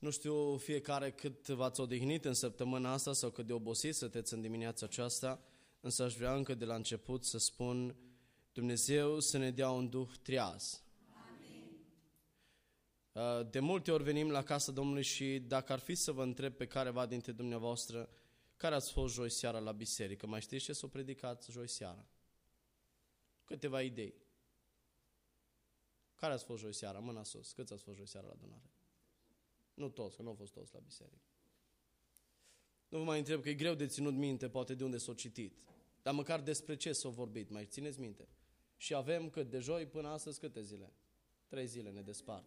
Nu știu fiecare cât v-ați odihnit în săptămâna asta sau cât de obosit sunteți în dimineața aceasta, însă aș vrea încă de la început să spun Dumnezeu să ne dea un duh treaz. Amin. De multe ori venim la casa Domnului și dacă ar fi să vă întreb pe careva dintre dumneavoastră care ați fost joi seara la biserică, mai știți ce s-o predicați joi seara? Câteva idei. Care ați fost joi seara? Mâna sus. Câți ați fost joi seara la adunare? Nu toți, că nu au fost toți la biserică. Nu vă mai întreb că e greu de ținut minte, poate de unde s-o citit. Dar măcar despre ce s-o vorbit, mai țineți minte. Și avem cât de joi până astăzi câte zile? 3 zile ne despart.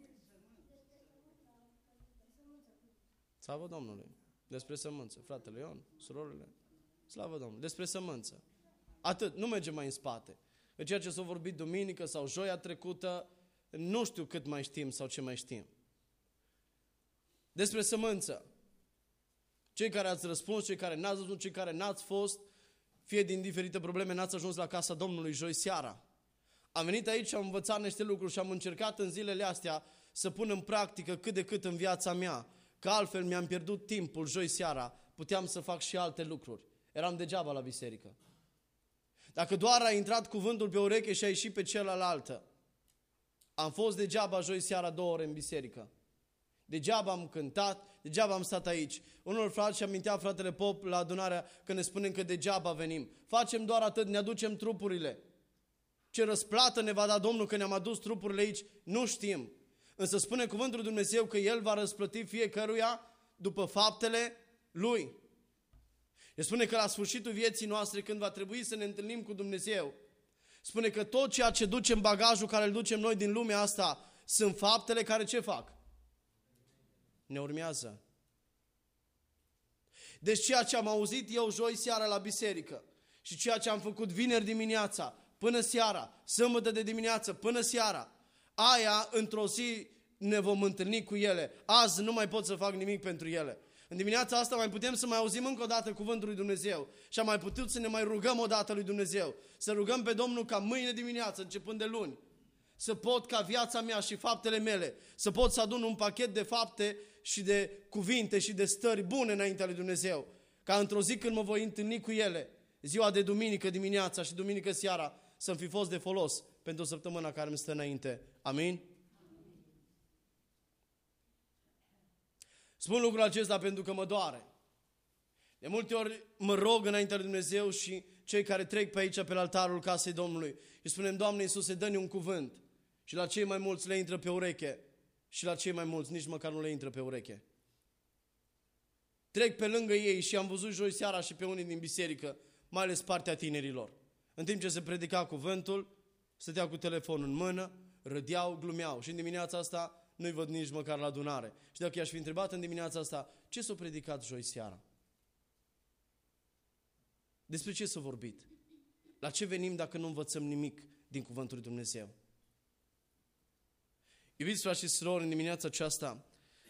Slavă Domnului! Despre sămânță. Fratele Ion, surorile, slavă Domnului! Despre sămânță. Atât, nu mergem mai în spate. Că ceea ce s-a vorbit duminică sau joia trecută, nu știu cât mai știm sau ce mai știm. Despre sămânță. Cei care ați răspuns, cei care n-ați răspuns, cei care n-ați fost, fie din diferite probleme, n-ați ajuns la casa Domnului joi seara. Am venit aici și am învățat niște lucruri și am încercat în zilele astea să pun în practică cât de cât în viața mea, că altfel mi-am pierdut timpul joi seara, puteam să fac și alte lucruri. Eram degeaba la biserică. Dacă doar a intrat cuvântul pe ureche și a ieșit pe celălaltă, am fost degeaba joi seara 2 ore în biserică. Degeaba am cântat, degeaba am stat aici. Unul frate și amintea fratele Pop la adunarea când ne spunem că degeaba venim. Facem doar atât, ne aducem trupurile. Ce răsplată ne va da Domnul că ne-am adus trupurile aici, nu știm. Însă spune cuvântul lui Dumnezeu că El va răsplăti fiecăruia după faptele Lui. El spune că la sfârșitul vieții noastre, când va trebui să ne întâlnim cu Dumnezeu, spune că tot ceea ce ducem, bagajul care îl ducem noi din lumea asta, sunt faptele care ce fac? Ne urmează. Deci ceea ce am auzit eu joi seara la biserică și ceea ce am făcut vineri dimineața până seara, sâmbătă de dimineață până seara, aia într-o zi ne vom întâlni cu ele. Azi nu mai pot să fac nimic pentru ele. În dimineața asta mai putem să mai auzim încă o dată cuvântul lui Dumnezeu și am mai putut să ne mai rugăm o dată lui Dumnezeu. Să rugăm pe Domnul ca mâine dimineață, începând de luni, să pot ca viața mea și faptele mele, să pot să adun un pachet de fapte și de cuvinte și de stări bune înaintea lui Dumnezeu. Ca într-o zi când mă voi întâlni cu ele, ziua de duminică dimineața și duminică seara, să-mi fi fost de folos pentru săptămâna care îmi stă înainte. Amin? Spun lucrul acesta pentru că mă doare. De multe ori mă rog înaintea lui Dumnezeu și cei care trec pe aici, pe altarul casei Domnului, și spunem, Doamne Iisuse, dă-ne un cuvânt. Și la cei mai mulți le intră pe ureche și la cei mai mulți nici măcar nu le intră pe ureche. Trec pe lângă ei și am văzut joi seara și pe unii din biserică, mai ales partea tinerilor. În timp ce se predica cuvântul, stăteau cu telefonul în mână, râdeau, glumeau. Și în dimineața asta nu-i văd nici măcar la adunare. Și dacă i-aș fi întrebat în dimineața asta, ce s-a predicat joi seara? Despre ce s-a vorbit? La ce venim dacă nu învățăm nimic din cuvântul lui Dumnezeu? Iubiți frați și surori, în dimineața aceasta,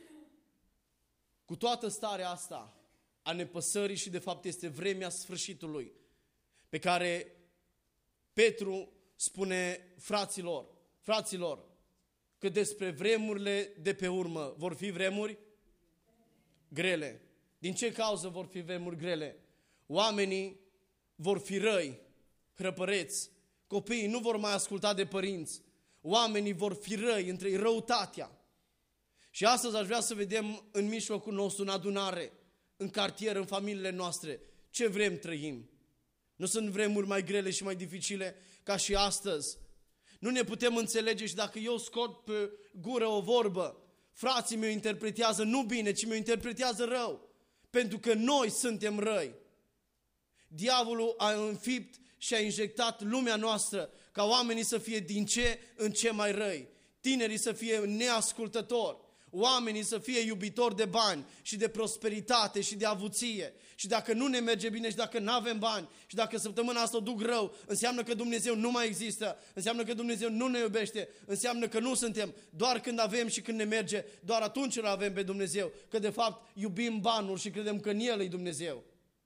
cu toată starea asta a nepăsării și de fapt este vremea sfârșitului, pe care Petru spune fraților, că despre vremurile de pe urmă vor fi vremuri grele. Din ce cauză vor fi vremuri grele? Oamenii vor fi răi, hrăpăreți, copiii nu vor mai asculta de părinți, oamenii vor fi răi, între răutatea. Și astăzi aș vrea să vedem în mijlocul nostru, în adunare, în cartier, în familiile noastre, ce vrem trăim. Nu sunt vremuri mai grele și mai dificile ca și astăzi. Nu ne putem înțelege și dacă eu scot pe gură o vorbă, frații mei o interpretează nu bine, ci mi-o interpretează rău. Pentru că noi suntem răi. Diavolul a înfipt și a injectat lumea noastră ca oamenii să fie din ce în ce mai răi. Tinerii să fie neascultători. Oamenii să fie iubitori de bani și de prosperitate și de avuție. Și dacă nu ne merge bine și dacă nu avem bani și dacă săptămâna asta o duc rău, înseamnă că Dumnezeu nu mai există, înseamnă că Dumnezeu nu ne iubește, înseamnă că nu suntem. Doar când avem și când ne merge, doar atunci îl avem pe Dumnezeu. Că de fapt iubim banul și credem că în el e Dumnezeu.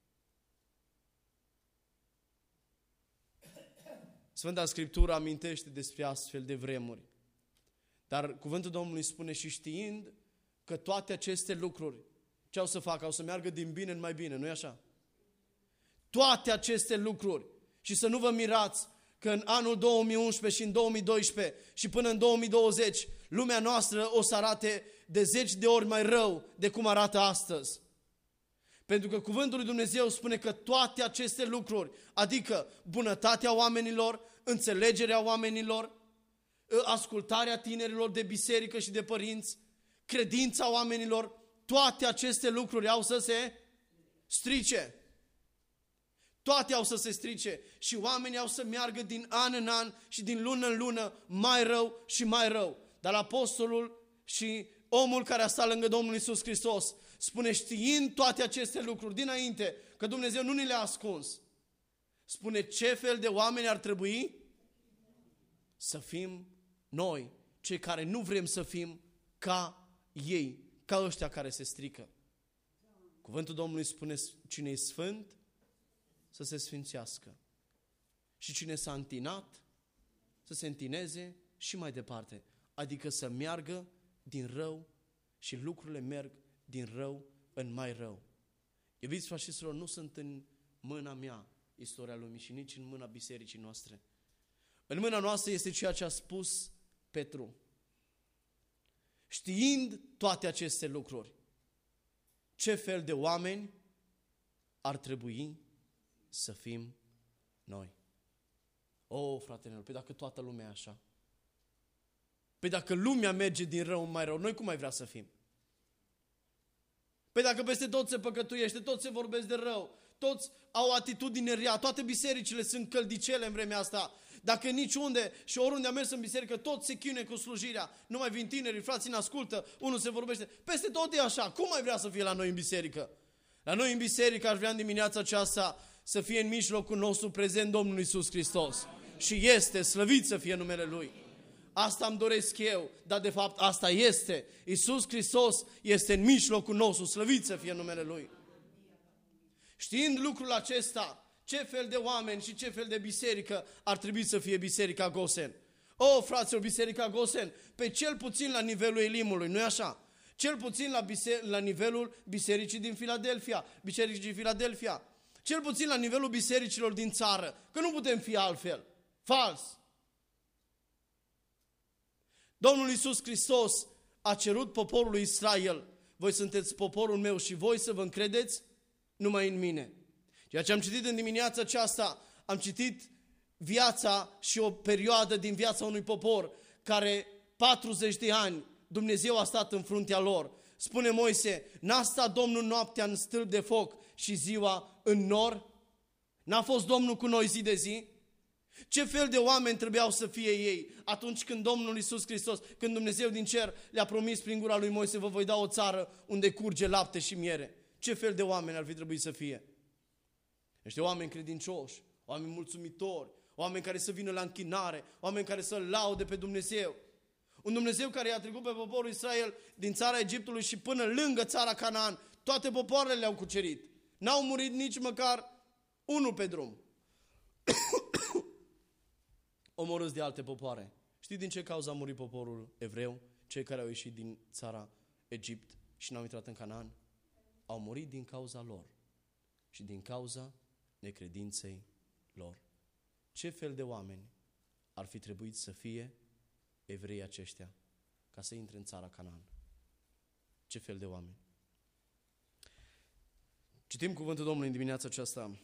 Sfânta Scriptură amintește despre astfel de vremuri. Dar cuvântul Domnului spune și știind că toate aceste lucruri, ce au să facă? Au să meargă din bine în mai bine, nu-i așa? Toate aceste lucruri. Și să nu vă mirați că în anul 2011 și în 2012 și până în 2020, lumea noastră o să arate de 10 de ori mai rău de cum arată astăzi. Pentru că cuvântul lui Dumnezeu spune că toate aceste lucruri, adică bunătatea oamenilor, înțelegerea oamenilor, ascultarea tinerilor de biserică și de părinți, credința oamenilor, toate aceste lucruri au să se strice. Toate au să se strice și oamenii au să meargă din an în an și din lună în lună mai rău și mai rău. Dar apostolul și omul care a stat lângă Domnul Iisus Hristos spune, știind toate aceste lucruri dinainte, că Dumnezeu nu ni le-a ascuns, spune ce fel de oameni ar trebui să fim noi, cei care nu vrem să fim ca ei, ca ăștia care se strică. Cuvântul Domnului spune, cine e sfânt, să se sfințească. Și cine s-a întinat, să se întineze și mai departe. Adică să meargă din rău și lucrurile merg din rău în mai rău. Iubiți frați și surori, nu sunt în mâna mea istoria lumii și nici în mâna bisericii noastre. În mâna noastră este ceea ce a spus Petru. Știind toate aceste lucruri, ce fel de oameni ar trebui să fim noi? O, fratele meu, dacă toată lumea e așa, dacă lumea merge din rău în mai rău, noi cum mai vrea să fim? Dacă peste tot se păcătuiește, toți se vorbesc de rău, toți au atitudine rea, toate bisericile sunt căldicele în vremea asta. Dacă niciunde și oriunde am mers în biserică, toți se chinuie cu slujirea, nu mai vin tinerii, frații n-ascultă, unul se vorbește. Peste tot e așa, cum mai vrea să fie la noi în biserică? La noi în biserică aș vrea în dimineața aceasta să fie în mijlocul nostru prezent Domnul Iisus Hristos. Și este, slăvit să fie numele Lui. Asta îmi doresc eu, dar de fapt asta este. Iisus Hristos este în mijlocul nostru, slăvit să fie numele Lui. Știind lucrul acesta, ce fel de oameni și ce fel de biserică ar trebui să fie Biserica Gosen? O, fraților, Biserica Gosen, pe cel puțin la nivelul Elimului, nu-i așa? Cel puțin la nivelul bisericii din Filadelfia, bisericii Filadelfia. Cel puțin la nivelul bisericilor din țară, că nu putem fi altfel. Fals. Domnul Iisus Hristos a cerut poporului Israel, voi sunteți poporul meu și voi să vă încredeți numai în mine. Ceea ce am citit în dimineața aceasta, am citit viața și o perioadă din viața unui popor care 40 de ani Dumnezeu a stat în fruntea lor. Spune Moise, n-a stat Domnul noaptea în stâlp de foc și ziua în nor? N-a fost Domnul cu noi zi de zi? Ce fel de oameni trebuiau să fie ei atunci când Domnul Iisus Hristos, când Dumnezeu din cer le-a promis prin gura lui Moise, vă voi da o țară unde curge lapte și miere? Ce fel de oameni ar fi trebuit să fie? Niște oameni credincioși, oameni mulțumitori, oameni care să vină la închinare, oameni care să-L laude pe Dumnezeu. Un Dumnezeu care i-a trecut pe poporul Israel din țara Egiptului și până lângă țara Canaan, toate popoarele le-au cucerit. N-au murit nici măcar unul pe drum. Omorâți de alte popoare. Știți din ce cauză a murit poporul evreu? Cei care au ieșit din țara Egipt și n-au intrat în Canaan? Au murit din cauza lor și din cauza necredinței lor. Ce fel de oameni ar fi trebuit să fie evreii aceștia ca să intre în țara Canaan? Ce fel de oameni? Citim cuvântul Domnului în dimineața aceasta.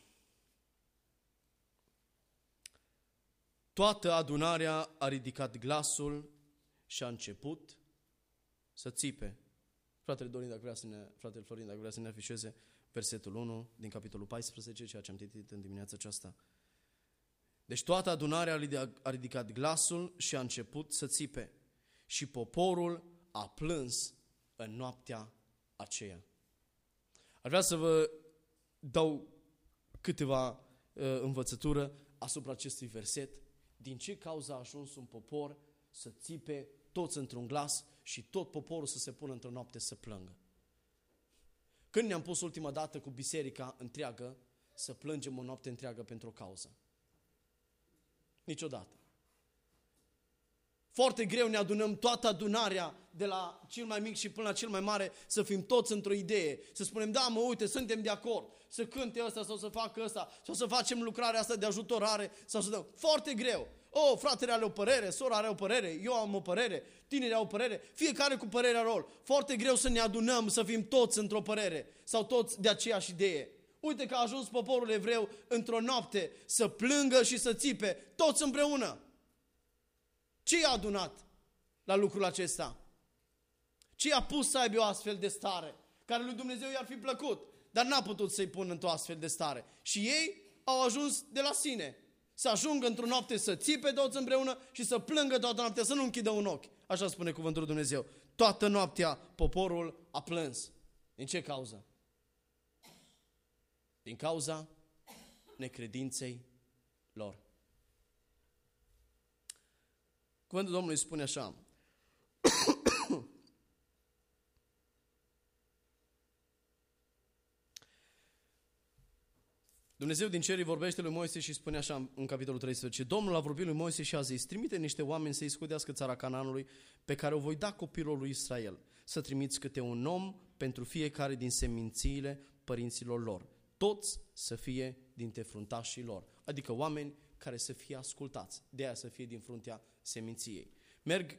Toată adunarea a ridicat glasul și a început să țipe. Fratele Florin, dacă vrea să ne afișeze versetul 1 din capitolul 14, ceea ce am citit în dimineața aceasta. Deci toată adunarea a ridicat glasul și a început să țipe. Și poporul a plâns în noaptea aceea. Ar vrea să vă dau câteva învățătură asupra acestui verset. Din ce cauză a ajuns un popor să țipe toți într-un glas și tot poporul să se pună într-o noapte să plângă? Când ne-am pus ultima dată cu biserica întreagă să plângem o noapte întreagă pentru o cauză? Niciodată. Foarte greu ne adunăm toată adunarea, de la cel mai mic și până la cel mai mare, să fim toți într-o idee. Să spunem, da mă, uite, suntem de acord. Să cânte ăsta sau să facă ăsta. Sau să facem lucrarea asta de ajutorare. Sau să dăm. Foarte greu. Fratele are o părere, sora are o părere, eu am o părere, tinerii au o părere. Fiecare cu părerea lor. Foarte greu să ne adunăm, să fim toți într-o părere. Sau toți de aceeași idee. Uite că a ajuns poporul evreu într-o noapte să plângă și să țipe. Toți împreună. Ce i-a adunat la lucrul acesta? Ce i-a pus să aibă o astfel de stare? Care lui Dumnezeu i-ar fi plăcut, dar n-a putut să-i pună într-o astfel de stare. Și ei au ajuns de la sine. Să ajungă într-o noapte să țipe toți împreună și să plângă toată noaptea, să nu închidă un ochi. Așa spune cuvântul lui Dumnezeu. Toată noaptea poporul a plâns. Din ce cauză? Din cauza necredinței lor. Cuvântul Domnului spune așa. Dumnezeu din cer îi vorbește lui Moise și spune așa în capitolul 13. Domnul a vorbit lui Moise și a zis, trimite niște oameni să-i scudească țara Canaanului pe care o voi da copilul lui Israel. Să trimiți câte un om pentru fiecare din semințiile părinților lor. Toți să fie dintre fruntașii lor. Adică oameni care să fie ascultați. De aia să fie din fruntea seminției. Merg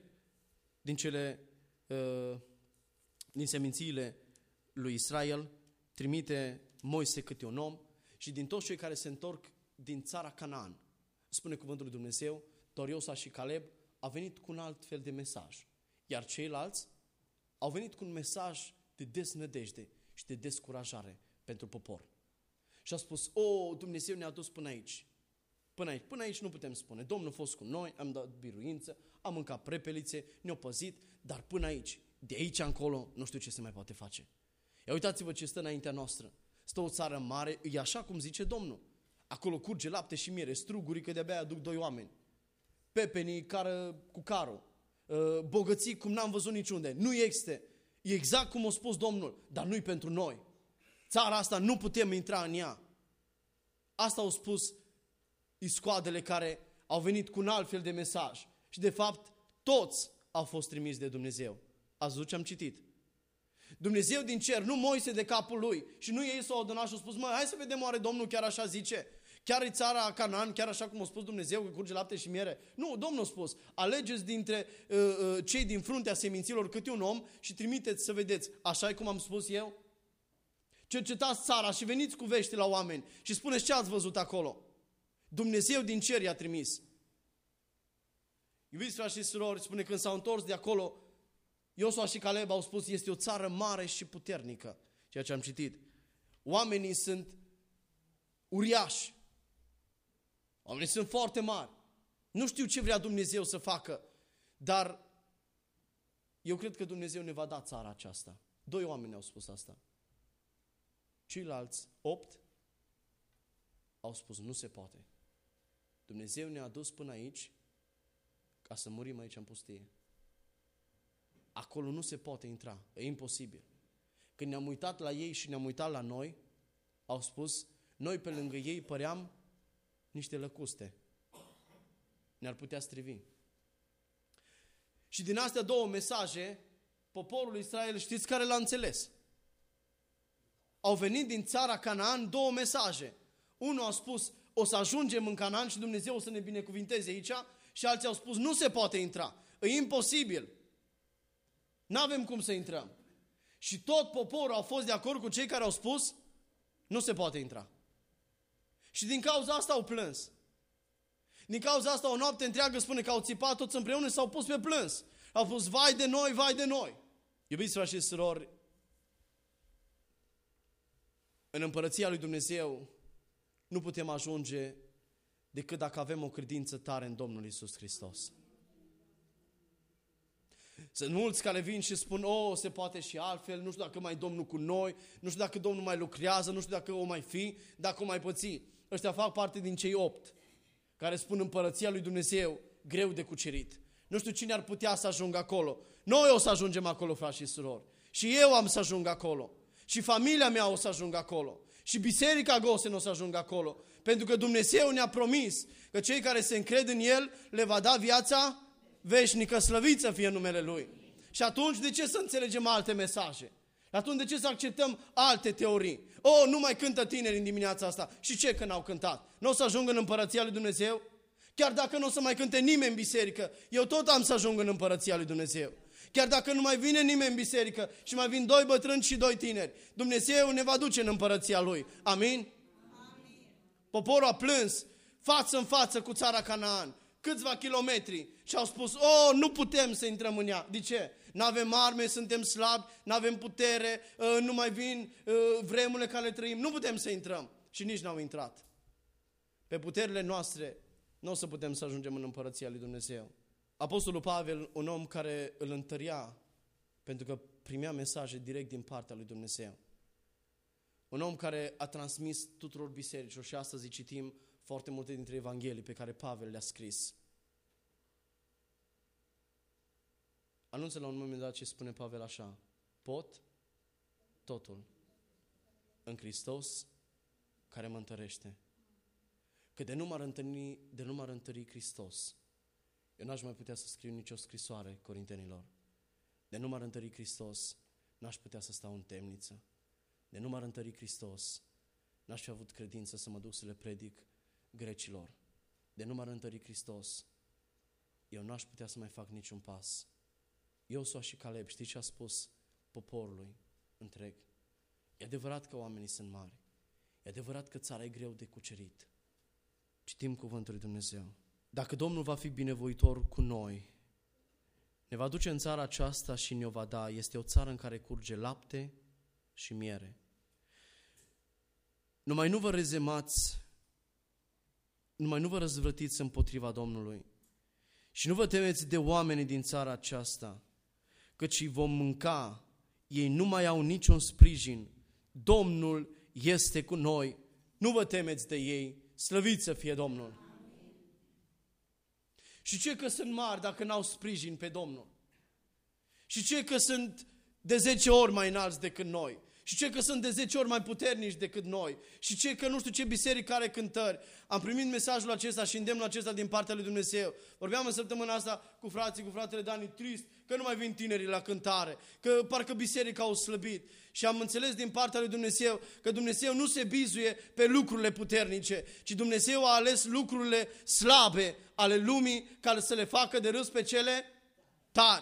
din semințiile lui Israel, trimite Moise câte un om și din toți cei care se întorc din țara Canaan, spune cuvântul lui Dumnezeu, doar Iosua și Caleb au venit cu un alt fel de mesaj. Iar ceilalți au venit cu un mesaj de deznădejde și de descurajare pentru popor. Și a spus, Dumnezeu ne-a dus până aici. Până aici nu putem spune. Domnul a fost cu noi, am dat biruință, am mâncat prepelițe, ne-a păzit, dar până aici, de aici încolo, nu știu ce se mai poate face. Ia uitați-vă ce stă înaintea noastră. Stă o țară mare, e așa cum zice Domnul. Acolo curge lapte și miere, struguri că de-abia aduc 2 oameni. Pepenii cu carul, bogății cum n-am văzut niciunde. Nu există. E exact cum a spus Domnul, dar nu-i pentru noi. Țara asta nu putem intra în ea. Asta au spus iscoadele care au venit cu un alt fel de mesaj. Și de fapt, toți au fost trimiși de Dumnezeu. Ați văzut ce am citit? Dumnezeu din cer, nu Moise de capul lui. Și nu ei s-au adunat și au spus, hai să vedem oare Domnul chiar așa zice. Chiar e țara Canaan, chiar așa cum a spus Dumnezeu că curge lapte și miere. Nu, Domnul a spus, alegeți dintre cei din fruntea seminților câte un om și trimiteți să vedeți. Așa e cum am spus eu? Cercetați țara și veniți cu vești la oameni și spuneți ce ați văzut acolo. Dumnezeu din cer i-a trimis. Iubiți frați și surori, spune când s-au întors de acolo, Iosua și Caleb au spus, este o țară mare și puternică. Ceea ce am citit. Oamenii sunt uriași. Oamenii sunt foarte mari. Nu știu ce vrea Dumnezeu să facă, dar eu cred că Dumnezeu ne va da țara aceasta. 2 oameni au spus asta. Ceilalți 8 au spus, nu se poate. Dumnezeu ne-a dus până aici ca să murim aici în pustie. Acolo nu se poate intra, e imposibil. Când ne-am uitat la ei și ne-am uitat la noi, au spus, noi pe lângă ei păream niște lăcuste. Ne-ar putea strivi. Și din astea 2 mesaje, poporul Israel, știți care l-a înțeles? Au venit din țara Canaan 2 mesaje. Unul a spus, o să ajungem în Canaan și Dumnezeu o să ne binecuvinteze aici, și alții au spus, nu se poate intra, e imposibil. N-avem cum să intrăm. Și tot poporul a fost de acord cu cei care au spus, nu se poate intra. Și din cauza asta au plâns. Din cauza asta o noapte întreagă spune că au țipat toți împreună și s-au pus pe plâns. Au spus, vai de noi, vai de noi. Iubiți frați și surori, în împărăția lui Dumnezeu nu putem ajunge decât dacă avem o credință tare în Domnul Iisus Hristos. Sunt mulți care vin și spun, se poate și altfel, nu știu dacă mai Domnul cu noi, nu știu dacă Domnul mai lucrează, nu știu dacă o mai fi, dacă o mai păți. Ăștia fac parte din cei 8 care spun împărăția lui Dumnezeu greu de cucerit. Nu știu cine ar putea să ajungă acolo. Noi o să ajungem acolo, frați și surori. Și eu am să ajung acolo. Și familia mea o să ajungă acolo. Și biserica Gosen o să ajungă acolo. Pentru că Dumnezeu ne-a promis că cei care se încred în El le va da viața veșnică, slăvit să fie numele Lui. Și atunci de ce să înțelegem alte mesaje? Atunci de ce să acceptăm alte teorii? Nu mai cântă tineri în dimineața asta. Și ce că n-au cântat? Nu o să ajungă în împărăția lui Dumnezeu? Chiar dacă nu o să mai cânte nimeni în biserică, eu tot am să ajung în împărăția lui Dumnezeu. Chiar dacă nu mai vine nimeni în biserică și mai vin 2 bătrâni și 2 tineri, Dumnezeu ne va duce în împărăția Lui. Amin? Amin. Poporul a plâns față în față cu țara Canaan, câțiva kilometri, și au spus, nu putem să intrăm în ea. De ce? N-avem arme, suntem slabi, n-avem putere, nu mai vin vremurile care le trăim, nu putem să intrăm. Și nici n-au intrat. Pe puterile noastre nu o să putem să ajungem în împărăția lui Dumnezeu. Apostolul Pavel, un om care îl întărea, pentru că primea mesaje direct din partea lui Dumnezeu. Un om care a transmis tuturor bisericilor și astăzi citim foarte multe dintre evanghelii pe care Pavel le-a scris. Anunță la un moment dat ce spune Pavel așa: pot totul în Hristos care mă întărește. Că de nu m-ar întări Hristos, eu n-aș mai putea să scriu nicio scrisoare Corintenilor. De nu m-ar întări Hristos, n-aș putea să stau în temniță. De nu m-ar întări Hristos, n-aș fi avut credință să mă duc să le predic grecilor. De nu m-ar întări Hristos, eu n-aș putea să mai fac niciun pas. Iosua și Caleb, știți ce a spus poporului întreg? E adevărat că oamenii sunt mari. E adevărat că țara e greu de cucerit. Citim cuvântul lui Dumnezeu. Dacă Domnul va fi binevoitor cu noi, ne va duce în țara aceasta și ne-o va da. Este o țară în care curge lapte și miere. Numai nu vă rezemați, numai nu vă răzvrătiți împotriva Domnului și nu vă temeți de oamenii din țara aceasta, căci vom mânca, ei nu mai au niciun sprijin. Domnul este cu noi, nu vă temeți de ei, slăvit să fie Domnul. Amin. Și ce că sunt mari dacă n-au sprijin pe Domnul? Și ce că sunt de 10 ori mai înalți decât noi? Și ce că sunt de 10 ori mai puternici decât noi? Și ce că nu știu ce biserică are cântări? Am primit mesajul acesta și îndemnul acesta din partea lui Dumnezeu. Vorbeam în săptămâna asta cu fratele Dani, trist, că nu mai vin tinerii la cântare, că parcă biserica au slăbit. Și am înțeles din partea lui Dumnezeu că Dumnezeu nu se bizuie pe lucrurile puternice, ci Dumnezeu a ales lucrurile slabe ale lumii care să le facă de râs pe cele tari.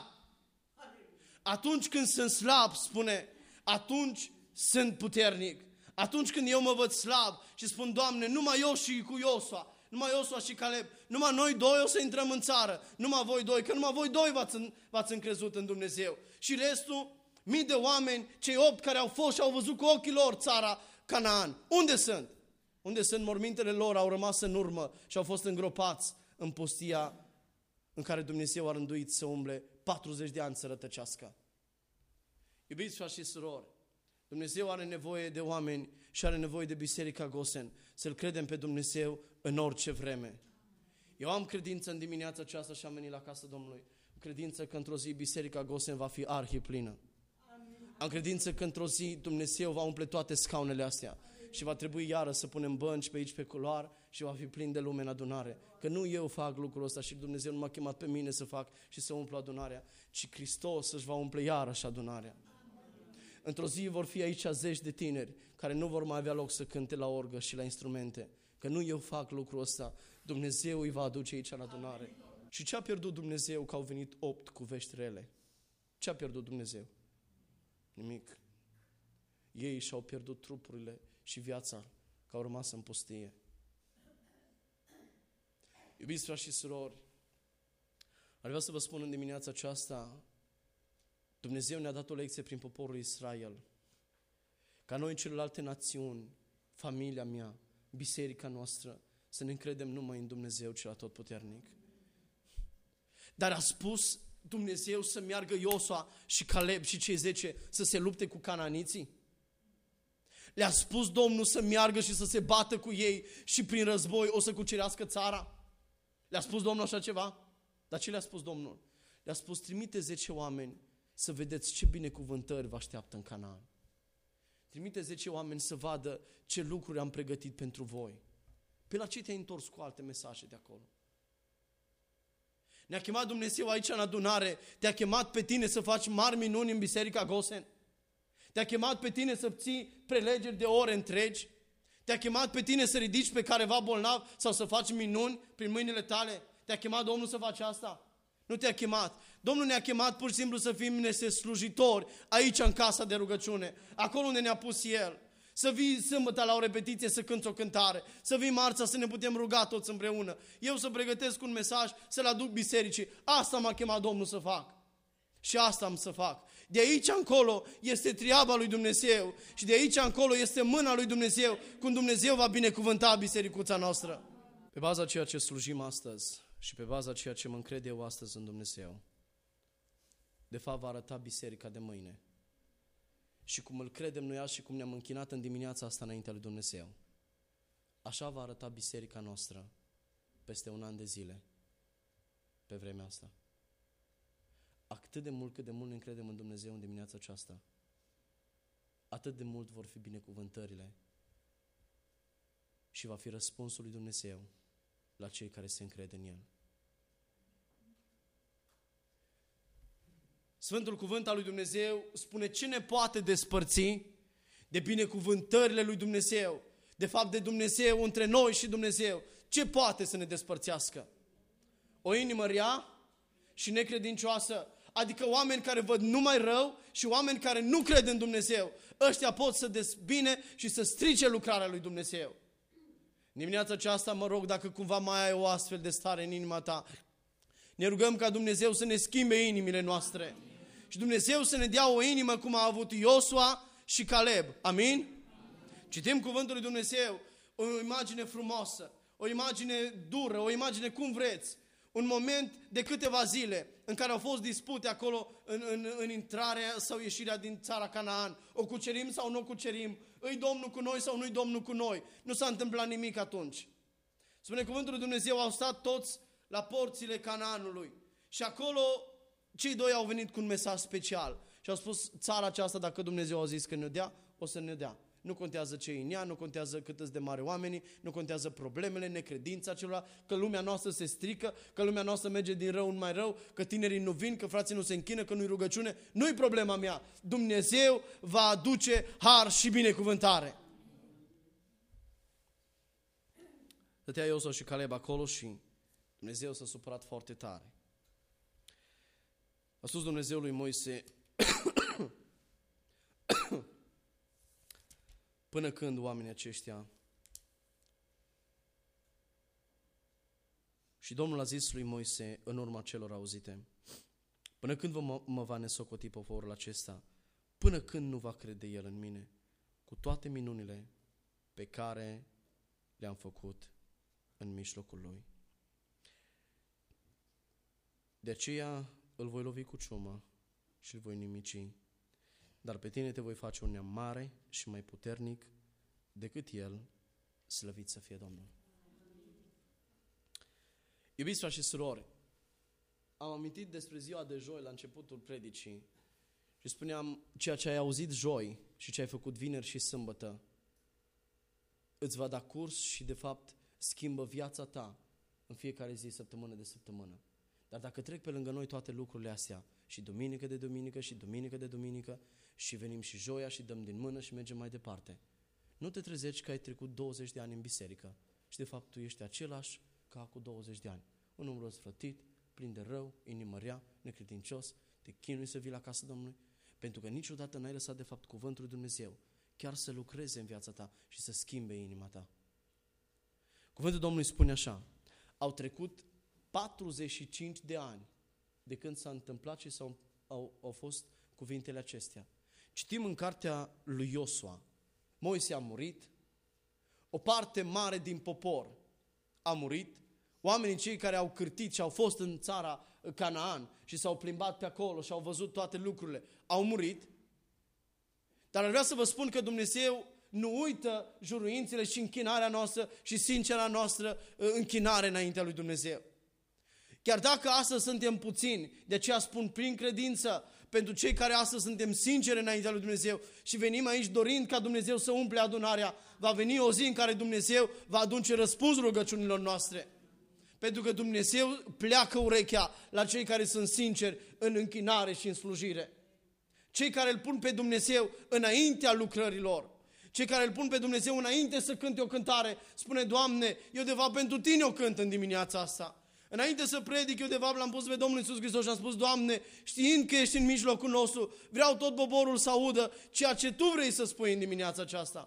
Atunci când sunt slab, spune, atunci sunt puternic. Atunci când eu mă văd slab și spun, Doamne, numai eu și cu Iosua, numai Iosua și Caleb, numai noi 2 o să intrăm în țară, numai voi 2, că numai voi 2 v-ați încrezut în Dumnezeu. Și restul, mii de oameni, cei 8 care au fost și au văzut cu ochii lor țara Canaan, unde sunt? Unde sunt? Mormintele lor au rămas în urmă și au fost îngropați în pustia în care Dumnezeu a rânduit să umble 40 de ani să rătăcească. Iubiți frați și surori, Dumnezeu are nevoie de oameni și are nevoie de Biserica Gosen, să-L credem pe Dumnezeu în orice vreme. Eu am credință în dimineața aceasta și am venit la casa Domnului. Am credință că într-o zi Biserica Gosen va fi arhiplină. Am credință că într-o zi Dumnezeu va umple toate scaunele astea și va trebui iară să punem bănci pe aici pe culoar și va fi plin de lume în adunare. Că nu eu fac lucrul ăsta și Dumnezeu nu m-a chemat pe mine să fac și să umplu adunarea, ci Hristos își va umple iarăși adunarea. Într-o zi vor fi aici 10 de tineri care nu vor mai avea loc să cânte la orgă și la instrumente. Că nu eu fac lucrul ăsta, Dumnezeu îi va aduce aici în adunare. Și ce a pierdut Dumnezeu că au venit 8 cu vești rele? Ce a pierdut Dumnezeu? Nimic. Ei și-au pierdut trupurile și viața, că au rămas în pustie. Iubiți frați și surori, ar vrea să vă spun în dimineața aceasta, Dumnezeu ne-a dat o lecție prin poporul Israel. Ca noi în celelalte națiuni, familia mea, biserica noastră, să ne încredem numai în Dumnezeu cel atotputernic. Dar a spus Dumnezeu să meargă Iosua și Caleb și cei 10 să se lupte cu cananiții? Le-a spus Domnul să meargă și să se bată cu ei și prin război o să cucerească țara? Le-a spus Domnul așa ceva? Dar ce le-a spus Domnul? Le-a spus, trimite 10 oameni să vedeți ce binecuvântări vă așteaptă în Canaan. Trimite 10 oameni să vadă ce lucruri am pregătit pentru voi. Pe la ce te-ai întors cu alte mesaje de acolo? Ne-a chemat Dumnezeu aici în adunare, te-a chemat pe tine să faci mari minuni în Biserica Gosen. Te-a chemat pe tine să ții prelegeri de ore întregi. Te-a chemat pe tine să ridici pe careva bolnav sau să faci minuni prin mâinile tale. Te-a chemat Domnul să faci asta? Nu te-a chemat. Domnul ne-a chemat pur și simplu să fim niște slujitori aici în casa de rugăciune, acolo unde ne-a pus El. Să vii sâmbătă la o repetiție să cânți o cântare, să vii marța să ne putem ruga toți împreună. Eu să pregătesc un mesaj, să-l aduc bisericii. Asta m-a chemat Domnul să fac. Și asta am să fac. De aici încolo este treaba lui Dumnezeu și de aici încolo este mâna lui Dumnezeu, cum Dumnezeu va binecuvânta bisericuța noastră. Pe baza ceea ce slujim astăzi și pe baza ceea ce mă încred eu astăzi în Dumnezeu, de fapt va arăta biserica de mâine. Și cum îl credem noi azi și cum ne-am închinat în dimineața asta înaintea lui Dumnezeu, așa va arăta biserica noastră peste un an de zile, pe vremea asta. Atât de mult cât de mult ne încredem în Dumnezeu în dimineața aceasta, atât de mult vor fi binecuvântările și va fi răspunsul lui Dumnezeu la cei care se încred în El. Sfântul Cuvânt al lui Dumnezeu spune ce ne poate despărți de binecuvântările lui Dumnezeu, de fapt de Dumnezeu între noi și Dumnezeu. Ce poate să ne despărțească? O inimă rea și necredincioasă, adică oameni care văd numai rău și oameni care nu cred în Dumnezeu. Ăștia pot să dezbine și să strice lucrarea lui Dumnezeu. Dimineața aceasta mă rog, dacă cumva mai ai o astfel de stare în inima ta, ne rugăm ca Dumnezeu să ne schimbe inimile noastre. Și Dumnezeu să ne dea o inimă cum a avut Iosua și Caleb. Amin? Citim cuvântul lui Dumnezeu, o imagine frumoasă, o imagine dură, o imagine cum vreți. Un moment de câteva zile în care au fost dispute acolo în intrarea sau ieșirea din țara Canaan. O cucerim sau nu o cucerim? Îi Domnul cu noi sau nu-i Domnul cu noi? Nu s-a întâmplat nimic atunci. Spune cuvântul lui Dumnezeu, au stat toți la porțile Canaanului. Și acolo cei doi au venit cu un mesaj special. Și au spus, țara aceasta, dacă Dumnezeu a zis că ne dea, o să ne dea. Nu contează ce e în ea, nu contează cât îți de mare oamenii, nu contează problemele, necredința celor, că lumea noastră se strică, că lumea noastră merge din rău în mai rău, că tinerii nu vin, că frații nu se închină, că nu-i rugăciune. Nu-i problema mea. Dumnezeu va aduce har și binecuvântare. Stătea Iosua și Caleb acolo și Dumnezeu s-a supărat foarte tare. A spus Dumnezeu lui Moise, până când oamenii aceștia? Și Domnul a zis lui Moise în urma celor auzite, până când mă va nesocoti poporul acesta? Până când nu va crede el în mine? Cu toate minunile pe care le-am făcut în mijlocul lui. De aceea îl voi lovi cu ciumă și îl voi nimici. Dar pe tine te voi face un neam mare și mai puternic decât el, slăvit să fie Domnul. Iubiți frați și surori, am amintit despre ziua de joi la începutul predicii și spuneam, ceea ce ai auzit joi și ce ai făcut vineri și sâmbătă îți va da curs și de fapt schimbă viața ta în fiecare zi, săptămână de săptămână. Dar dacă trec pe lângă noi toate lucrurile astea, și duminică de duminică, și duminică de duminică, și venim și joia și dăm din mână și mergem mai departe, nu te trezești că ai trecut 20 de ani în biserică și de fapt tu ești același ca cu 20 de ani. Un om răzvrătit, plin de rău, inimă rea, necredincios, te chinui să vii la casa Domnului, pentru că niciodată n-ai lăsat de fapt cuvântul lui Dumnezeu chiar să lucreze în viața ta și să schimbe inima ta. Cuvântul Domnului spune așa, au trecut 45 de ani de când s-a întâmplat și au fost cuvintele acestea. Citim în cartea lui Iosua, Moise a murit, o parte mare din popor a murit, oamenii cei care au cârtit și au fost în țara Canaan și s-au plimbat pe acolo și au văzut toate lucrurile, au murit, dar vreau să vă spun că Dumnezeu nu uită juruințele și închinarea noastră și sincera noastră închinare înaintea lui Dumnezeu. Chiar dacă astăzi suntem puțini, de aceea spun prin credință, pentru cei care astăzi suntem sinceri înaintea lui Dumnezeu și venim aici dorind ca Dumnezeu să umple adunarea, va veni o zi în care Dumnezeu va aduce răspuns rugăciunilor noastre. Pentru că Dumnezeu pleacă urechea la cei care sunt sinceri în închinare și în slujire. Cei care îl pun pe Dumnezeu înaintea lucrărilor. Cei care îl pun pe Dumnezeu înainte să cânte o cântare, spune: Doamne, eu de fapt pentru Tine o cânt în dimineața asta. Înainte să predic, eu de fapt l-am pus pe Domnul Iisus Hristos și am spus: Doamne, știind că ești în mijlocul nostru, vreau tot poporul să audă ceea ce Tu vrei să spui în dimineața aceasta.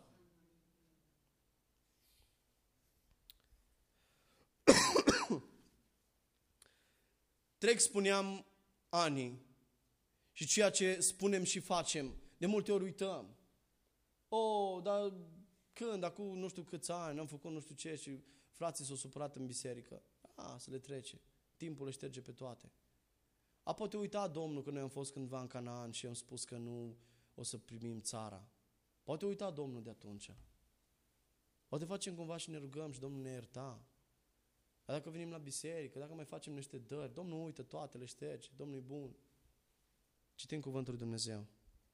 Trec, spuneam, ani și ceea ce spunem și facem, de multe ori uităm. Dar când, acum nu știu câți ani, am făcut nu știu ce și frații s-au supărat în biserică. Să le trece. Timpul le șterge pe toate. Poate uita Domnul că noi am fost cândva în Canaan și am spus că nu o să primim țara. Poate uita Domnul de atunci. Poate facem cumva și ne rugăm și Domnul ne ierta. Dar dacă venim la biserică, dacă mai facem niște dări, Domnul uită toate, le șterge, Domnul e bun. Citim cuvântul lui Dumnezeu.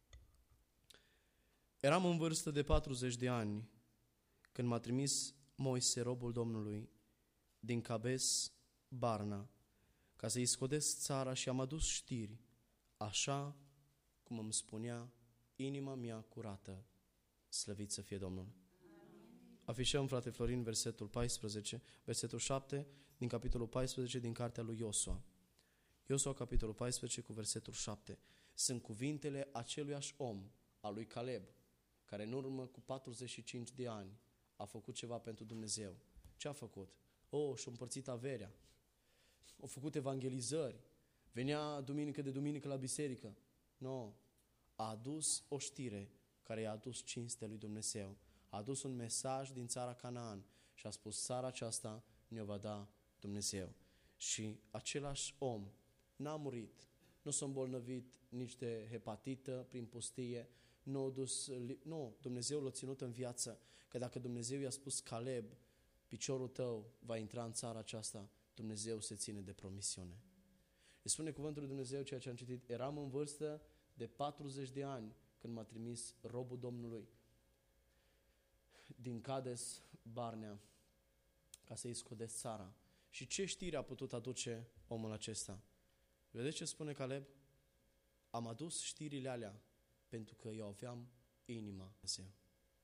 Eram în vârstă de 40 de ani când m-a trimis Moise, robul Domnului, din Cades Barna, ca să-i scodesc țara și am adus știri, așa cum îmi spunea inima mea curată, slăvit să fie Domnul. Afișăm, frate Florin, versetul 14, versetul 7 din capitolul 14 din cartea lui Iosua. Iosua, capitolul 14 cu versetul 7. Sunt cuvintele aceluiași om, al lui Caleb, care în urmă cu 45 de ani a făcut ceva pentru Dumnezeu. Ce a făcut? Și-a împărțit averea. A făcut evangelizări. Venea duminică de duminică la biserică. A adus o știre care i-a adus cinste lui Dumnezeu. A adus un mesaj din țara Canaan și a spus: țara aceasta ne-o va da Dumnezeu. Și același om n-a murit, nu s-a îmbolnăvit nici de hepatită prin pustie, Dumnezeu l-a ținut în viață, că dacă Dumnezeu i-a spus: Caleb, piciorul tău va intra în țara aceasta, Dumnezeu se ține de promisiune. Îi spune cuvântul lui Dumnezeu ceea ce am citit: eram în vârstă de 40 de ani când m-a trimis robul Domnului din Cades Barnea ca să-i scodesc țara. Și ce știre a putut aduce omul acesta? Vedeți ce spune Caleb? Am adus știrile alea pentru că eu aveam inima Dumnezeu.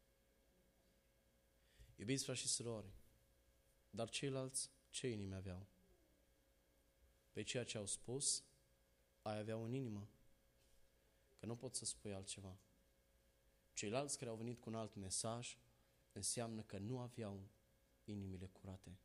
Iubiți frați și surori, dar ceilalți ce inimi aveau? Pe ceea ce au spus, ai aveau în inimă. Că nu pot să spui altceva. Ceilalți care au venit cu un alt mesaj înseamnă că nu aveau inimile curate.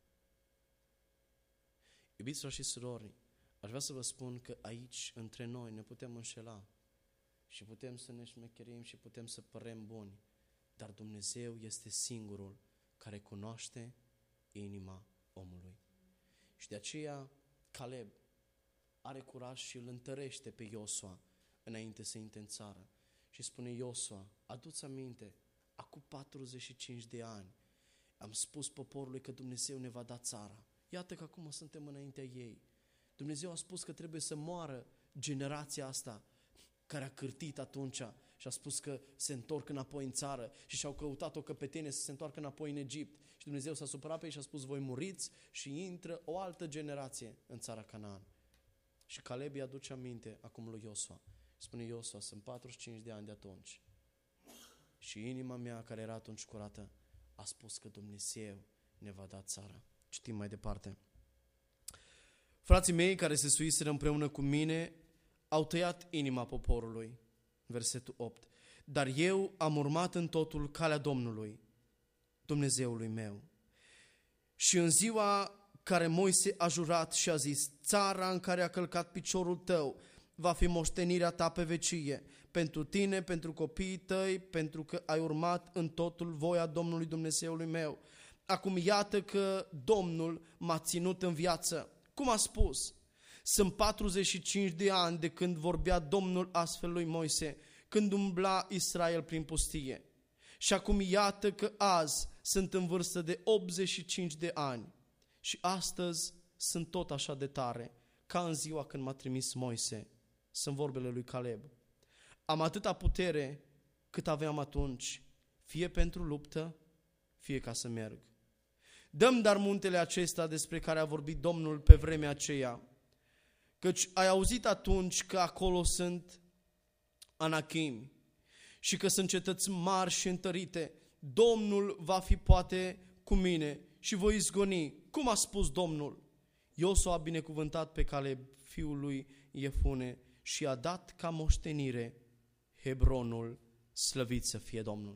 Iubiți frați și surori, aș vrea să vă spun că aici, între noi, ne putem înșela și putem să ne șmecherim și putem să părem buni, dar Dumnezeu este singurul care cunoaște inima omului. Și de aceea Caleb are curaj și îl întărește pe Iosua înainte să intre în țară. Și spune: Iosua, adu-ți aminte, acum 45 de ani am spus poporului că Dumnezeu ne va da țara. Iată că acum suntem înaintea ei. Dumnezeu a spus că trebuie să moară generația asta care a cârtit atunci și a spus că se întorc înapoi în țară și și-au căutat o căpetenie să se întoarcă înapoi în Egipt. Și Dumnezeu s-a supărat pe ei și a spus: voi muriți și intră o altă generație în țara Canaan. Și Caleb îi aduce aminte acum lui Iosua. Spune: Iosua, sunt 45 de ani de atunci. Și inima mea, care era atunci curată, a spus că Dumnezeu ne va da țara. Citim mai departe. Frații mei care se suiseră împreună cu mine au tăiat inima poporului. Versetul 8. Dar eu am urmat în totul calea Domnului, Dumnezeului meu. Și în ziua care Moise a jurat și a zis: țara în care a călcat piciorul tău va fi moștenirea ta pe vecie, pentru tine, pentru copiii tăi, pentru că ai urmat în totul voia Domnului Dumnezeului meu. Acum iată că Domnul m-a ținut în viață. Cum a spus? Sunt 45 de ani de când vorbea Domnul astfel lui Moise, când umbla Israel prin pustie. Și acum iată că azi sunt în vârstă de 85 de ani și astăzi sunt tot așa de tare ca în ziua când m-a trimis Moise. Sunt vorbele lui Caleb. Am atâta putere cât aveam atunci, fie pentru luptă, fie ca să merg. Dăm dar muntele acesta despre care a vorbit Domnul pe vremea aceea, căci ai auzit atunci că acolo sunt Anachimi și că sunt cetăți mari și întărite. Domnul va fi poate cu mine și voi izgoni, cum a spus Domnul. Iosua a binecuvântat pe Caleb, fiul lui Iefune, și a dat ca moștenire Hebronul, slăvit să fie Domnul.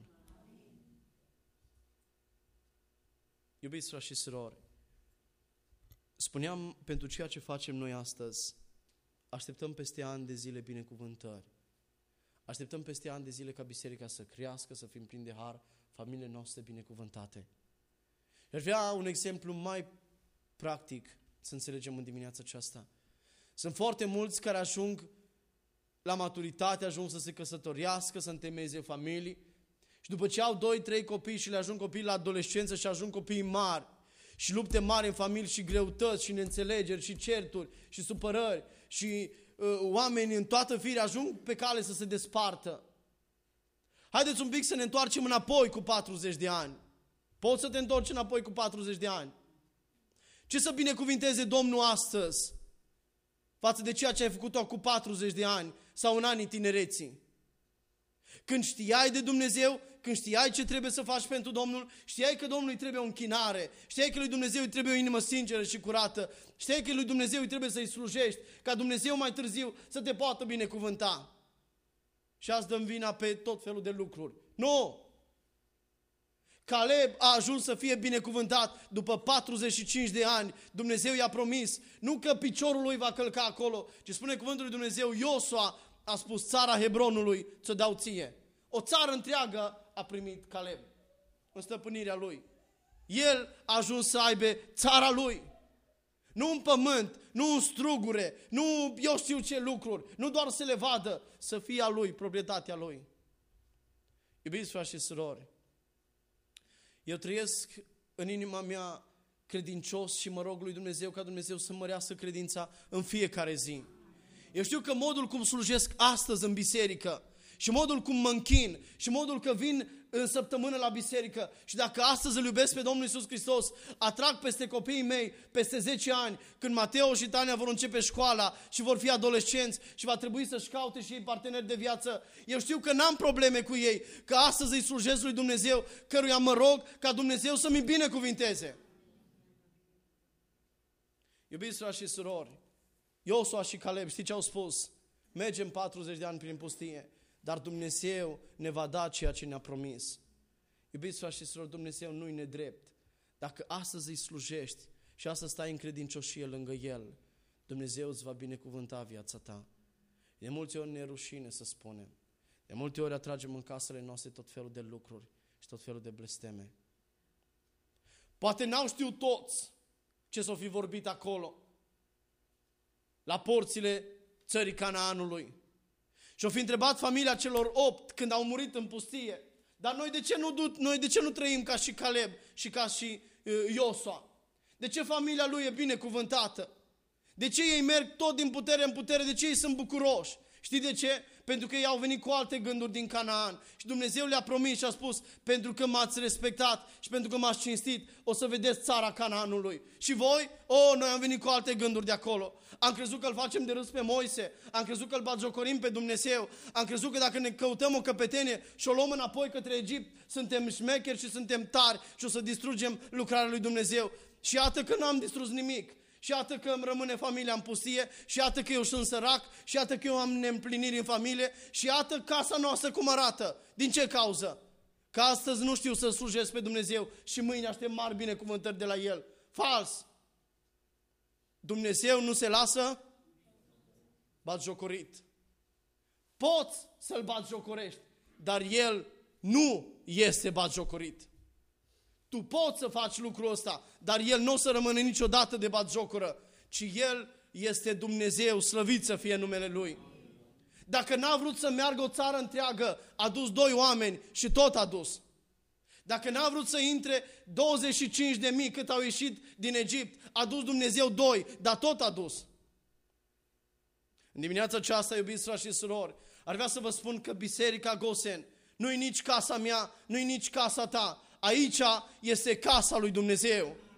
Iubiți frați și surori, spuneam, pentru ceea ce facem noi astăzi, așteptăm peste ani de zile binecuvântări. Așteptăm peste ani de zile ca biserica să crească, să fim plini de har, familiile noastre binecuvântate. Aș vrea un exemplu mai practic să înțelegem în dimineața aceasta. Sunt foarte mulți care ajung la maturitate, ajung să se căsătorească, să întemeieze familii și după ce au 2-3 copii și le ajung copii la adolescență și ajung copii mari și lupte mari în familie și greutăți și neînțelegeri și certuri și supărări și oameni în toată firea ajung pe cale să se despartă. Haideți un pic să ne întoarcem înapoi cu 40 de ani. Poți să te întorci înapoi cu 40 de ani. Ce să binecuvinteze Domnul astăzi față de ceea ce ai făcut cu 40 de ani sau în anii tinereții? Când știai de Dumnezeu, când știai ce trebuie să faci pentru Domnul, știai că Domnului trebuie o închinare, știai că lui Dumnezeu îi trebuie o inimă sinceră și curată, știai că lui Dumnezeu îi trebuie să-i slujești, ca Dumnezeu mai târziu să te poată binecuvânta. Și azi dăm vina pe tot felul de lucruri. Nu! Caleb a ajuns să fie binecuvântat după 45 de ani. Dumnezeu i-a promis, nu că piciorul lui va călca acolo, ci spune cuvântul lui Dumnezeu, Iosua a spus, țara Hebronului ți-o dau ție. O țară întreagă a primit Caleb în stăpânirea lui. El a ajuns să aibă țara lui. Nu un pământ, nu un strugure, nu eu știu ce lucruri, nu doar să le vadă, să fie a lui, proprietatea lui. Iubiți frați și surori, eu trăiesc în inima mea credincios și mă rog lui Dumnezeu ca Dumnezeu să mărească credința în fiecare zi. Eu știu că modul cum slujesc astăzi în biserică și modul cum mă închin și modul că vin în săptămână la biserică și dacă astăzi îl iubesc pe Domnul Iisus Hristos, atrag peste copiii mei peste 10 ani, când Mateo și Tania vor începe școala și vor fi adolescenți și va trebui să-și caute și ei parteneri de viață. Eu știu că n-am probleme cu ei, că astăzi îi slujesc lui Dumnezeu, căruia mă rog ca Dumnezeu să-mi binecuvinteze. Iubiți frați și surori, Iosua și Caleb, știți ce au spus? Mergem 40 de ani prin pustie, dar Dumnezeu ne va da ceea ce ne-a promis. Iubiți frați și surori, Dumnezeu nu-i nedrept. Dacă astăzi îi slujești și astăzi stai în credincioșie lângă El, Dumnezeu îți va binecuvânta viața ta. De multe ori ne e rușine să spunem. De multe ori atragem în casele noastre tot felul de lucruri și tot felul de blesteme. Poate n-au știut toți ce s-o fi vorbit acolo, la porțile țării Canaanului. Și-o fi întrebat familia celor 8 când au murit în pustie. Dar noi de ce nu trăim ca și Caleb și ca și Iosua? De ce familia lui e binecuvântată? De ce ei merg tot din putere în putere? De ce ei sunt bucuroși? Știi de ce? Pentru că ei au venit cu alte gânduri din Canaan. Și Dumnezeu le-a promis și a spus, pentru că m-ați respectat și pentru că m-ați cinstit, o să vedeți țara Canaanului. Și voi? Noi am venit cu alte gânduri de acolo. Am crezut că îl facem de râs pe Moise, am crezut că îl batjocorim pe Dumnezeu, am crezut că dacă ne căutăm o căpetenie și o luăm înapoi către Egipt, suntem șmecheri și suntem tari și o să distrugem lucrarea lui Dumnezeu. Și iată că n-am distrus nimic. Și iată că îmi rămâne familia în pustie, și iată că eu sunt sărac, și iată că eu am neîmpliniri în familie, și iată casa noastră cum arată. Din ce cauză? Că astăzi nu știu să slujesc pe Dumnezeu și mâine aștept mari binecuvântări de la El. Fals! Dumnezeu nu se lasă batjocorit. Poți să-L batjocorești, dar El nu este batjocorit. Tu poți să faci lucrul ăsta, dar El nu o să rămână niciodată de batjocură, ci El este Dumnezeu, slăvit să fie numele Lui. Dacă n-a vrut să meargă o țară întreagă, a dus 2 oameni și tot a dus. Dacă n-a vrut să intre 25.000 cât au ieșit din Egipt, a dus Dumnezeu 2, dar tot a dus. În dimineața aceasta, iubiți frați și surori, ar vrea să vă spun că Biserica Gosen nu-i nici casa mea, nu-i nici casa ta. Aici este casa lui Dumnezeu.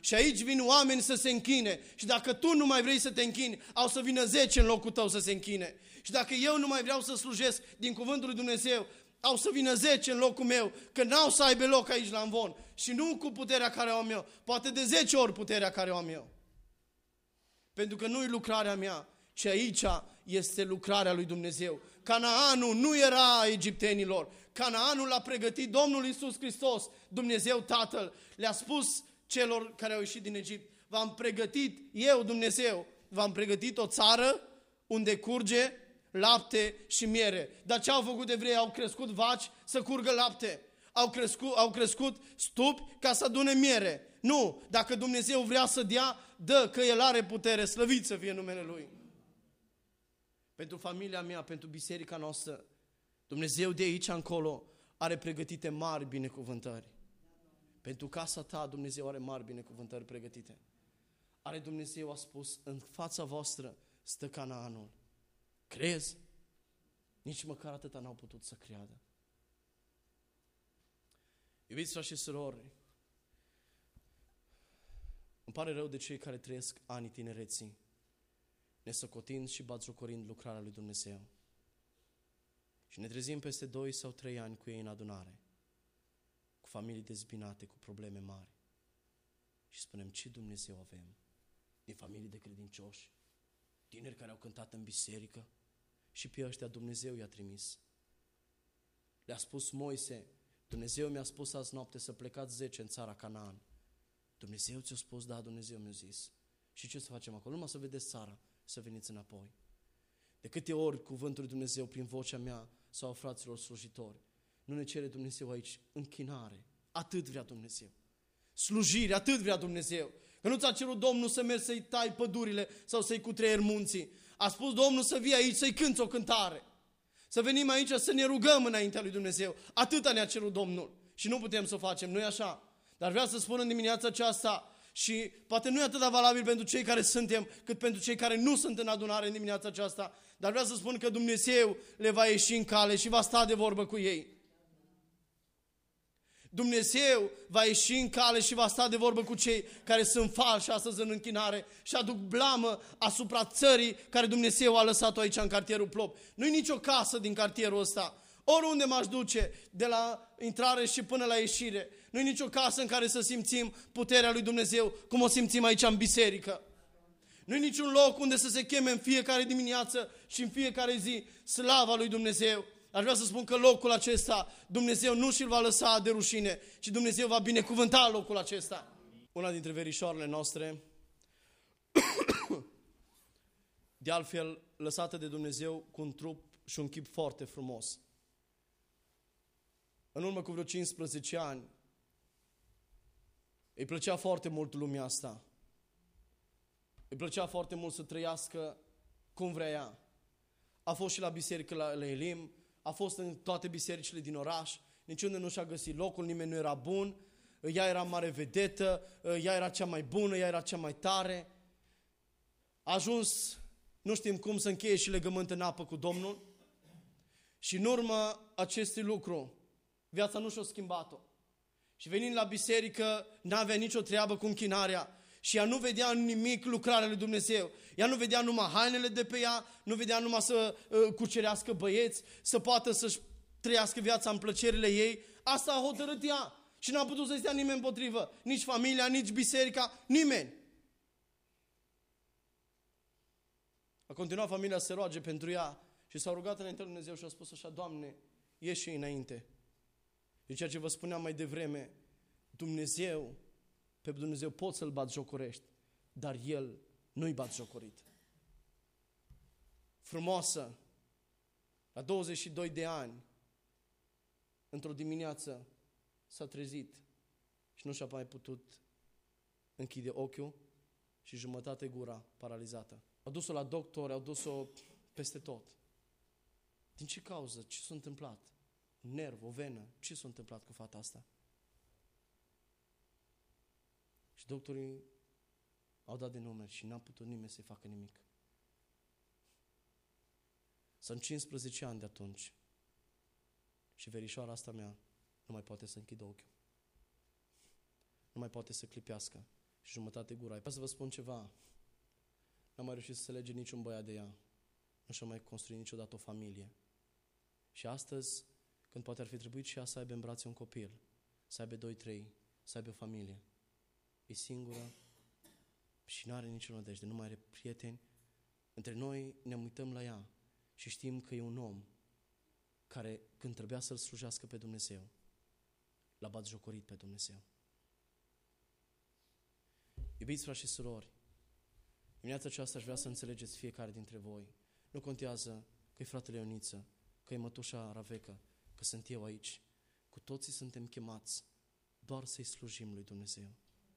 Și aici vin oameni să se închine. Și dacă tu nu mai vrei să te închini, au să vină 10 în locul tău să se închine. Și dacă eu nu mai vreau să slujesc din cuvântul lui Dumnezeu, au să vină 10 în locul meu, că n-au să aibă loc aici la Amvon. Și nu cu puterea care o am eu, poate de 10 ori puterea care o am eu. Pentru că nu-i lucrarea mea, ci aici este lucrarea lui Dumnezeu. Canaanul nu era a egiptenilor. Canaanul l-a pregătit Domnul Iisus Hristos, Dumnezeu Tatăl. Le-a spus celor care au ieșit din Egipt, v-am pregătit, eu Dumnezeu, v-am pregătit o țară unde curge lapte și miere. Dar ce au făcut evrei? Au crescut vaci să curgă lapte. Au crescut stupi ca să adune miere. Nu, dacă Dumnezeu vrea să dea, dă, că El are putere, slăvit să fie numele Lui. Pentru familia mea, pentru biserica noastră, Dumnezeu de aici încolo are pregătite mari binecuvântări. Pentru casa ta, Dumnezeu are mari binecuvântări pregătite. Are Dumnezeu, a spus, în fața voastră stă Canaanul. Crezi? Nici măcar atâta n-au putut să creadă. Iubiți frați și surori, îmi pare rău de cei care trăiesc anii tinereții, nesocotind și batjocorind lucrarea lui Dumnezeu. Și ne trezim peste 2 sau 3 ani cu ei în adunare, cu familii dezbinate, cu probleme mari. Și spunem, ce Dumnezeu avem? Din familii de credincioși, tineri care au cântat în biserică, și pe ăștia Dumnezeu i-a trimis. Le-a spus Moise, Dumnezeu mi-a spus azi noapte să plecați 10 în țara Canaan. Dumnezeu ți-a spus, da, Dumnezeu mi-a zis. Și ce să facem acolo? Numai să vedeți țara, să veniți înapoi. De câte ori cuvântul lui Dumnezeu prin vocea mea sau a fraților slujitori, nu ne cere Dumnezeu aici închinare. Atât vrea Dumnezeu. Slujire, atât vrea Dumnezeu. Că nu ți-a cerut Domnul să mergi să-i tai pădurile sau să-i cutreieri munții. A spus Domnul să vii aici să-i cânți o cântare. Să venim aici să ne rugăm înaintea lui Dumnezeu. Atâta ne-a cerut Domnul. Și nu putem să o facem, nu-i așa? Dar vreau să spun în dimineața aceasta, și poate nu e atât de valabil pentru cei care suntem, cât pentru cei care nu sunt în adunare în dimineața aceasta, dar vreau să spun că Dumnezeu le va ieși în cale și va sta de vorbă cu ei. Dumnezeu va ieși în cale și va sta de vorbă cu cei care sunt falși astăzi în închinare și aduc blamă asupra țării care Dumnezeu a lăsat-o aici în cartierul Plop. Nu-i nicio casă din cartierul ăsta. Oriunde m-aș duce, de la intrare și până la ieșire, nu-i nicio casă în care să simțim puterea lui Dumnezeu cum o simțim aici în biserică. Nu-i niciun loc unde să se cheme în fiecare dimineață și în fiecare zi slava lui Dumnezeu. Aș vrea să spun că locul acesta Dumnezeu nu și-l va lăsa de rușine, ci Dumnezeu va binecuvânta locul acesta. Una dintre verișoarele noastre, de altfel lăsată de Dumnezeu cu un trup și un chip foarte frumos. În urmă cu vreo 15 ani, îi plăcea foarte mult lumea asta. Îi plăcea foarte mult să trăiască cum vrea ea. A fost și la biserică la Elim, a fost în toate bisericile din oraș, niciunde nu și-a găsit locul, nimeni nu era bun, ea era mare vedetă, ea era cea mai bună, ea era cea mai tare. A ajuns, nu știm cum, să încheie și legământ în apă cu Domnul și în urma acestui lucru, viața nu și-a schimbat-o. Și venind la biserică, n-avea nicio treabă cu închinarea și ea nu vedea nimic lucrarea lui Dumnezeu. Ea nu vedea numai hainele de pe ea, nu vedea numai să cucerească băieți, să poată să-și trăiască viața în plăcerile ei. Asta a hotărât ea și n-a putut să-i stea nimeni împotrivă. Nici familia, nici biserica, nimeni. A continuat familia să se roage pentru ea și s-a rugat înaintea lui Dumnezeu și a spus așa, Doamne, ieși înainte. De ceea ce vă spuneam mai devreme, pe Dumnezeu poți să-L batjocorești, dar El nu-i batjocorit. Frumoasă, la 22 de ani, într-o dimineață s-a trezit și nu și-a mai putut închide ochiul și jumătate gura paralizată. Au dus-o la doctor, au dus-o peste tot. Din ce cauză? Ce s-a întâmplat? Un nerv, o venă? Ce s-a întâmplat cu fata asta? Și doctorii au dat de numeri și n-a putut nimeni să-i facă nimic. Sunt 15 ani de atunci și verișoara asta mea nu mai poate să închidă ochiul. Nu mai poate să clipească și jumătate gura. Vreau să vă spun ceva. N-am mai reușit să se lege niciun băiat de ea. Nu și-a mai construit niciodată o familie. Și astăzi, când poate ar fi trebuit și ea să aibă în brațe un copil, să aibă 2-3, să aibă o familie, e singură și nu are nicio nădejde, nu mai are prieteni. Între noi ne uităm la ea și știm că e un om care, când trebuia să-L slujească pe Dumnezeu, l-a batjocorit pe Dumnezeu. Iubiți frați și surori, dimineața aceasta aș vrea să înțelegeți fiecare dintre voi. Nu contează că e fratele Ioniță, că e mătușa Raveca, că sunt eu aici. Cu toții suntem chemați doar să-i slujim lui Dumnezeu.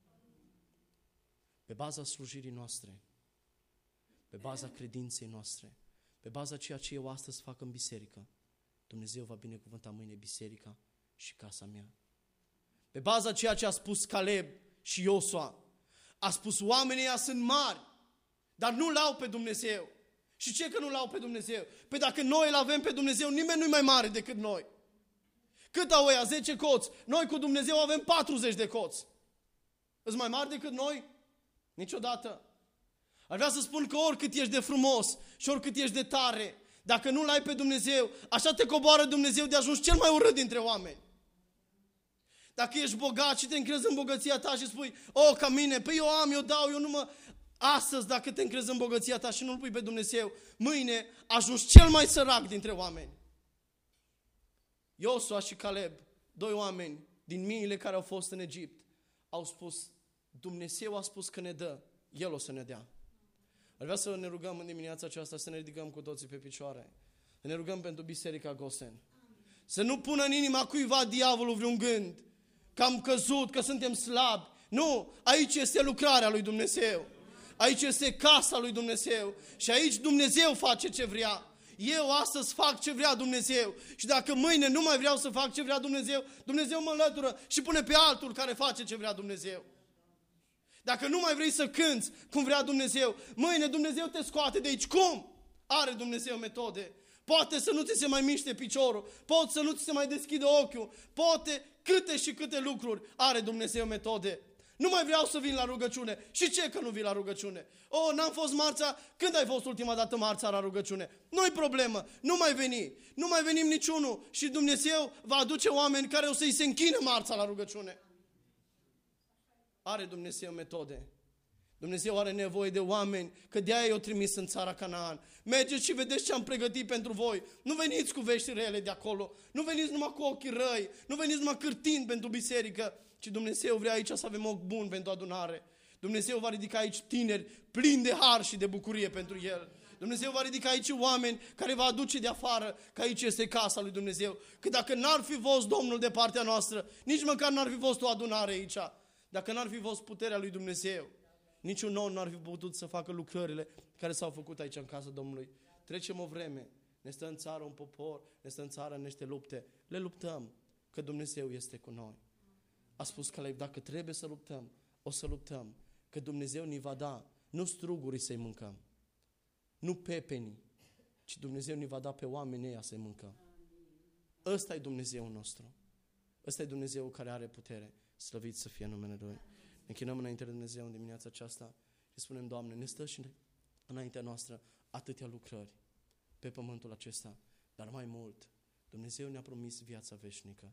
Pe baza slujirii noastre, pe baza credinței noastre, pe baza ceea ce eu astăzi fac în biserică, Dumnezeu va binecuvânta mâine biserica și casa mea. Pe baza ceea ce a spus Caleb și Iosua, a spus oamenii ăia sunt mari, dar nu l-au pe Dumnezeu. Și ce că nu l-au pe Dumnezeu? Păi dacă noi îl avem pe Dumnezeu, nimeni nu-i mai mare decât noi. Cât au ăia? 10 coți. Noi cu Dumnezeu avem 40 de coți. Îți mai mari decât noi? Niciodată. Ar vrea să spun că oricât ești de frumos și oricât ești de tare, dacă nu l-ai pe Dumnezeu, așa te coboară Dumnezeu de ajuns cel mai urât dintre oameni. Dacă ești bogat și te încrezi în bogăția ta și spui, ca mine, păi eu am, eu dau, eu nu mă... Astăzi, dacă te încrezi în bogăția ta și nu-L pui pe Dumnezeu, mâine ajungi cel mai sărac dintre oameni. Iosua și Caleb, 2 oameni din miile care au fost în Egipt, au spus, Dumnezeu a spus că ne dă, El o să ne dea. Ar vrea să ne rugăm în dimineața aceasta, să ne ridicăm cu toții pe picioare. Să ne rugăm pentru Biserica Gosen. Să nu pună în inima cuiva diavolul vreun gând că am căzut, că suntem slabi. Nu, aici este lucrarea lui Dumnezeu. Aici este casa lui Dumnezeu. Și aici Dumnezeu face ce vrea. Eu astăzi fac ce vrea Dumnezeu. Și dacă mâine nu mai vreau să fac ce vrea Dumnezeu, Dumnezeu mă înlătură și pune pe altul care face ce vrea Dumnezeu. Dacă nu mai vrei să cânți cum vrea Dumnezeu, mâine Dumnezeu te scoate de aici. Cum? Are Dumnezeu metode. Poate să nu ți se mai miște piciorul, poate să nu ți se mai deschidă ochiul, poate câte și câte lucruri are Dumnezeu metode. Nu mai vreau să vin la rugăciune. Și ce că nu vii la rugăciune? N-am fost marța. Când ai fost ultima dată marța la rugăciune? Nu-i problemă. Nu mai veni. Nu mai venim niciunul. Și Dumnezeu va aduce oameni care o să-i se închine marța la rugăciune. Are Dumnezeu metode. Dumnezeu are nevoie de oameni, că de-aia i-a trimis în țara Canaan. Mergeți și vedeți ce am pregătit pentru voi. Nu veniți cu vești rele de acolo. Nu veniți numai cu ochii răi. Nu veniți numai cârtind pentru biserică. Ci Dumnezeu vrea aici să avem ochi buni pentru adunare. Dumnezeu va ridica aici tineri plini de har și de bucurie pentru El. Dumnezeu va ridica aici oameni care va aduce de afară, că aici este casa lui Dumnezeu. Că dacă n-ar fi fost Domnul de partea noastră, nici măcar n-ar fi fost o adunare aici. Dacă n-ar fi fost puterea lui Dumnezeu, niciun om n-ar fi putut să facă lucrările care s-au făcut aici în casa Domnului. Trecem o vreme, ne stă în țară un popor, ne stă în țară niște lupte. Le luptăm, că Dumnezeu este cu noi. A spus Caleb, dacă trebuie să luptăm, o să luptăm, că Dumnezeu ni va da, nu strugurii să-i mâncăm, nu pepenii, ci Dumnezeu ni va da pe oamenii ăia să-i mâncăm. Ăsta e Dumnezeul nostru. Ăsta e Dumnezeul care are putere. Slăvit să fie numele Lui. Ne închinăm înainte de Dumnezeu în dimineața aceasta și spunem, Doamne, ne stă și înaintea noastră atâtea lucrări pe pământul acesta, dar mai mult, Dumnezeu ne-a promis viața veșnică.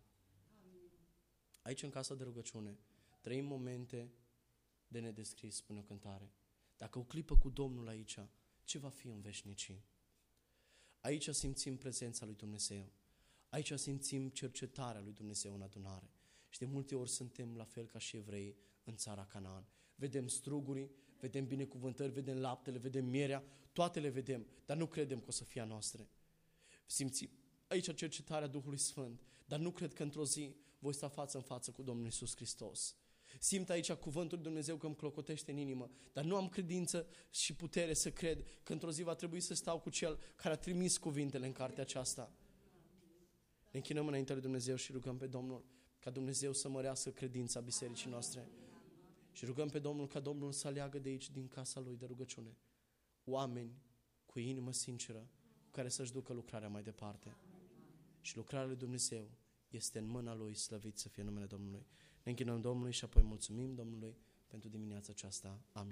Aici, în casa de rugăciune, trăim momente de nedescris, spune o cântare. Dacă o clipă cu Domnul aici, ce va fi în veșnicii? Aici simțim prezența lui Dumnezeu. Aici simțim cercetarea lui Dumnezeu în adunare. Și de multe ori suntem la fel ca și evrei în țara Canaan. Vedem strugurii, vedem binecuvântări, vedem laptele, vedem mierea, toate le vedem, dar nu credem că o să fie a noastre. Simțim aici cercetarea Duhului Sfânt, dar nu cred că într-o zi voi sta față în față cu Domnul Iisus Hristos. Simt aici cuvântul lui Dumnezeu că îmi clocotește în inimă, dar nu am credință și putere să cred că într-o zi va trebui să stau cu Cel care a trimis cuvintele în cartea aceasta. Ne închinăm înaintea lui Dumnezeu și rugăm pe Domnul ca Dumnezeu să mărească credința bisericii noastre. Și rugăm pe Domnul ca Domnul să aleagă de aici, din casa Lui de rugăciune, oameni cu inimă sinceră, care să-și ducă lucrarea mai departe. Și lucrarea lui Dumnezeu este în mâna Lui, slăvit să fie numele Domnului. Ne închinăm Domnului și apoi mulțumim Domnului pentru dimineața aceasta. Amin.